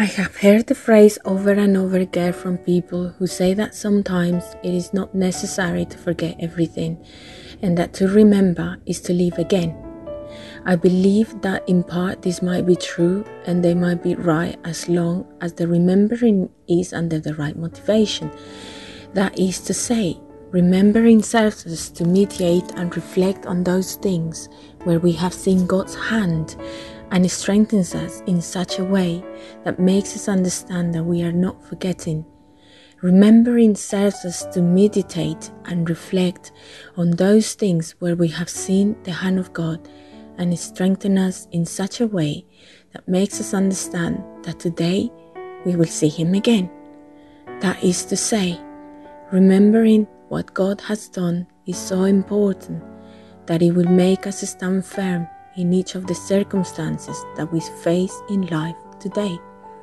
I have heard the phrase over and over again from people who say that sometimes it is not necessary to forget everything and that to remember is to live again. I believe that in part this might be true and they might be right as long as the remembering is under the right motivation. That is to say, remembering serves us to meditate and reflect on those things where we have seen God's hand, and it strengthens us in such a way that makes us understand that we are not forgetting. Remembering serves us to meditate and reflect on those things where we have seen the hand of God, and it strengthens us in such a way that makes us understand that today we will see Him again. That is to say, remembering what God has done is so important that it will make us stand firm in each of the circumstances that we face in life today.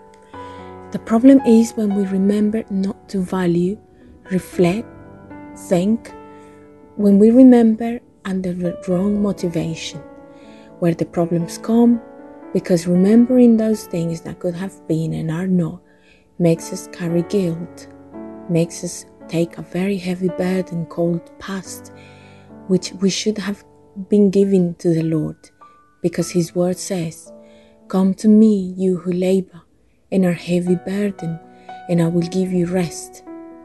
The problem is when we remember not to value, reflect, think, when we remember under the wrong motivation, where the problems come, because remembering those things that could have been and are not makes us carry guilt, makes us take a very heavy burden called past, which we should have been given to the Lord, because His word says, "Come to me, you who labor and are heavy burden, and I will give you rest."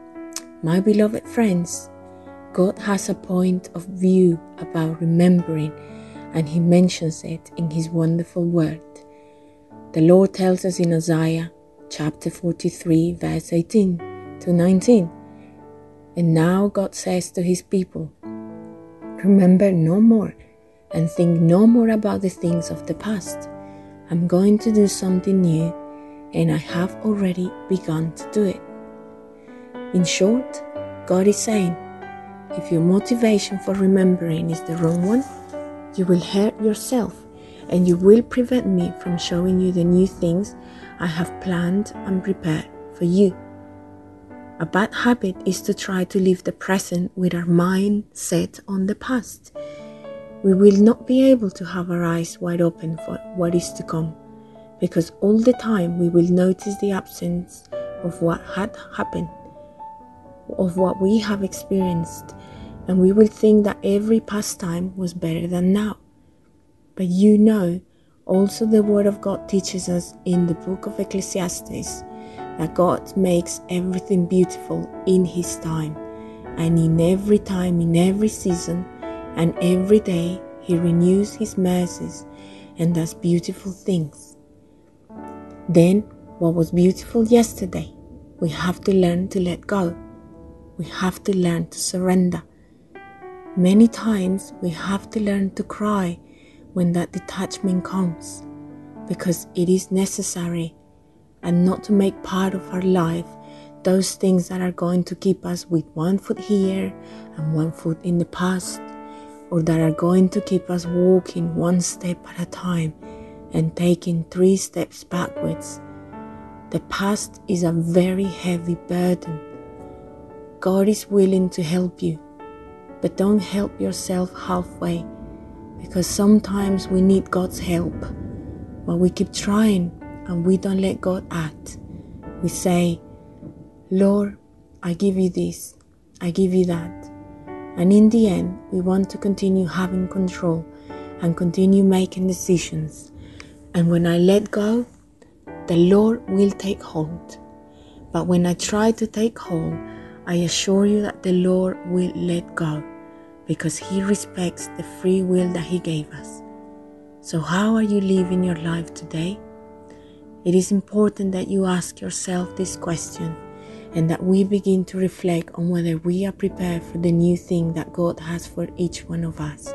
My beloved friends, God has a point of view about remembering, and He mentions it in His wonderful word. The Lord tells us in Isaiah chapter 43 verse 18 to 19, and now God says to His people, "Remember no more and think no more about the things of the past. I'm going to do something new, and I have already begun to do it." In short, God is saying, if your motivation for remembering is the wrong one, you will hurt yourself and you will prevent me from showing you the new things I have planned and prepared for you. A bad habit is to try to live the present with our mind set on the past. We will not be able to have our eyes wide open for what is to come, because all the time we will notice the absence of what had happened, of what we have experienced, and we will think that every past time was better than now. But also the Word of God teaches us in the book of Ecclesiastes that God makes everything beautiful in His time, and in every time, in every season, and every day He renews His mercies and does beautiful things. Then, what was beautiful yesterday, we have to learn to let go. We have to learn to surrender. Many times we have to learn to cry when that detachment comes, because it is necessary, and not to make part of our life those things that are going to keep us with one foot here and one foot in the past, or that are going to keep us walking one step at a time and taking 3 steps backwards. The past is a very heavy burden. God is willing to help you, but don't help yourself halfway, because sometimes we need God's help, but we keep trying and we don't let God act. We say, "Lord, I give you this, I give you that." And in the end, we want to continue having control and continue making decisions. And when I let go, the Lord will take hold. But when I try to take hold, I assure you that the Lord will let go, because He respects the free will that He gave us. So how are you living your life today? It is important that you ask yourself this question, and that we begin to reflect on whether we are prepared for the new thing that God has for each one of us.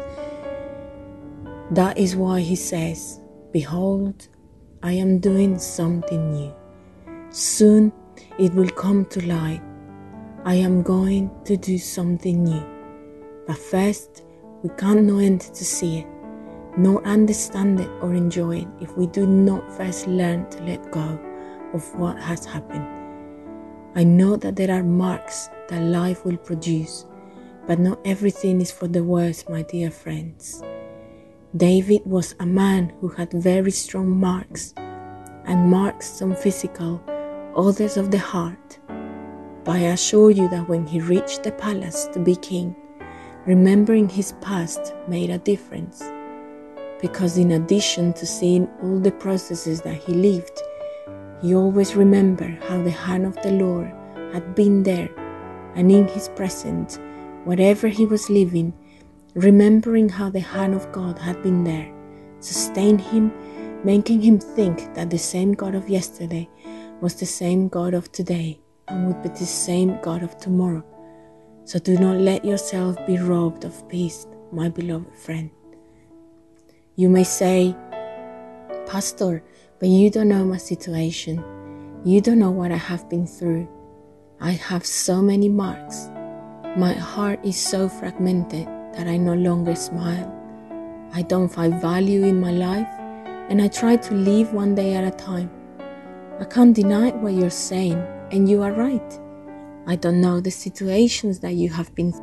That is why He says, "Behold, I am doing something new. Soon it will come to light. I am going to do something new." But first, we can't know enter to see it, nor understand it or enjoy it if we do not first learn to let go of what has happened. I know that there are marks that life will produce, but not everything is for the worse, my dear friends. David was a man who had very strong marks, and marks, some physical, others of the heart. But I assure you that when he reached the palace to be king, remembering his past made a difference. Because in addition to seeing all the processes that he lived, he always remembered how the hand of the Lord had been there, and in his presence, whatever he was living, remembering how the hand of God had been there, sustained him, making him think that the same God of yesterday was the same God of today and would be the same God of tomorrow. So do not let yourself be robbed of peace, my beloved friend. You may say, Pastor, but you don't know my situation. You don't know what I have been through. I have so many marks. My heart is so fragmented that I no longer smile. I don't find value in my life, and I try to live one day at a time. I can't deny what you're saying, and you are right. I don't know the situations that you have been through.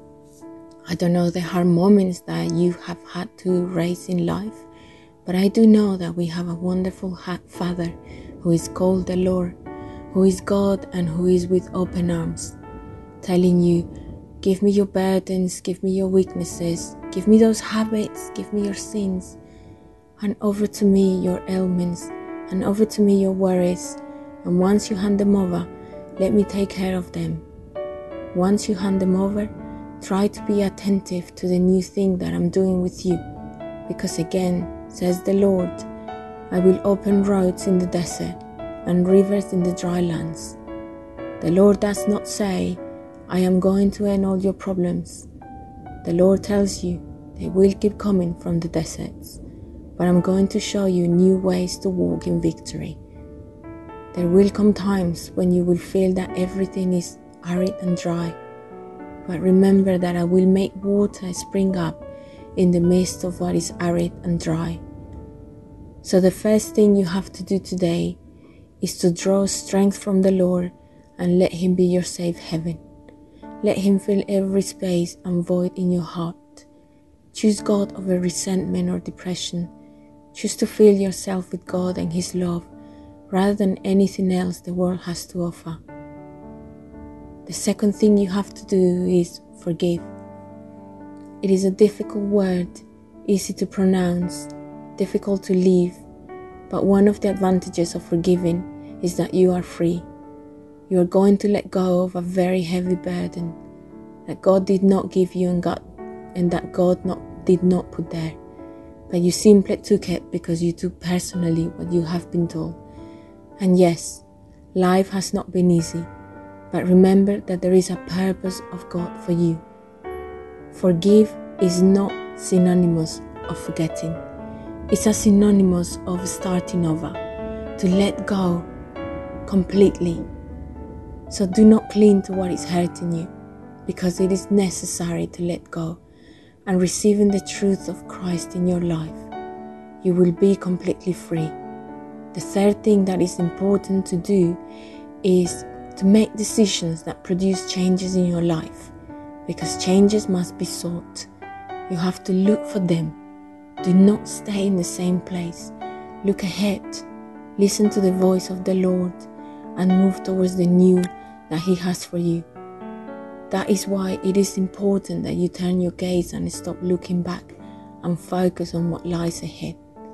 I don't know the hard moments that you have had to raise in life, but I do know that we have a wonderful Father who is called the Lord, who is God and who is with open arms, telling you, give me your burdens, give me your weaknesses, give me those habits, give me your sins, hand over to me your ailments, hand over to me your worries, and once you hand them over, let me take care of them. Once you hand them over, try to be attentive to the new thing that I'm doing with you, because again, says the Lord, I will open roads in the desert and rivers in the dry lands. The Lord does not say, I am going to end all your problems. The Lord tells you they will keep coming from the deserts, but I'm going to show you new ways to walk in victory. There will come times when you will feel that everything is arid and dry, but remember that I will make water spring up in the midst of what is arid and dry. So the first thing you have to do today is to draw strength from the Lord and let Him be your safe haven. Let Him fill every space and void in your heart. Choose God over resentment or depression. Choose to fill yourself with God and His love rather than anything else the world has to offer. The second thing you have to do is forgive. It is a difficult word, easy to pronounce, difficult to live, but one of the advantages of forgiving is that you are free. You are going to let go of a very heavy burden that God did not give you and that God did not put there, but you simply took it because you took personally what you have been told. And yes, life has not been easy, but remember that there is a purpose of God for you. Forgive is not synonymous of forgetting. It's a synonymous of starting over, to let go completely. So do not cling to what is hurting you, because it is necessary to let go and receiving the truth of Christ in your life. You will be completely free. The third thing that is important to do is to make decisions that produce changes in your life, because changes must be sought. You have to look for them. Do not stay in the same place. Look ahead. Listen to the voice of the Lord and move towards the new that He has for you. That is why it is important that you turn your gaze and stop looking back and focus on what lies ahead.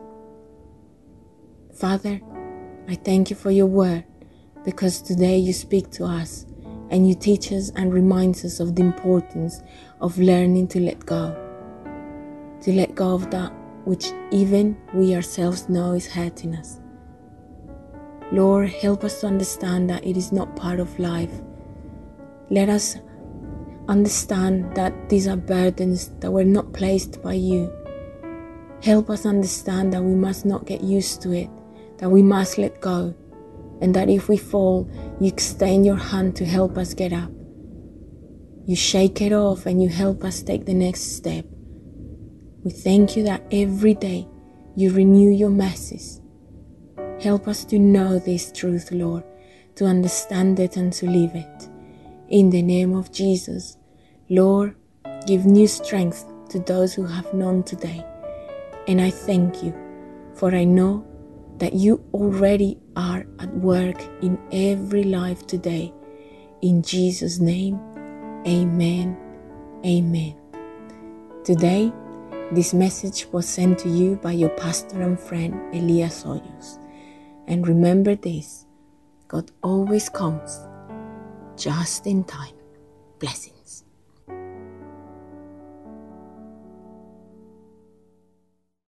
Father, I thank you for your word, because today you speak to us and you teach us and remind us of the importance of learning to let go. To let go of that which even we ourselves know is hurting us. Lord, help us to understand that it is not part of life. Let us understand that these are burdens that were not placed by you. Help us understand that we must not get used to it, that we must let go, and that if we fall, you extend your hand to help us get up. You shake it off and you help us take the next step. We thank you that every day you renew your mercies. Help us to know this truth, Lord, to understand it and to live it. In the name of Jesus, Lord, give new strength to those who have none today. And I thank you, for I know that you already are at work in every life today. In Jesus' name, amen, amen. Today, this message was sent to you by your pastor and friend, Elias Hoyos. And remember this, God always comes just in time. Blessings.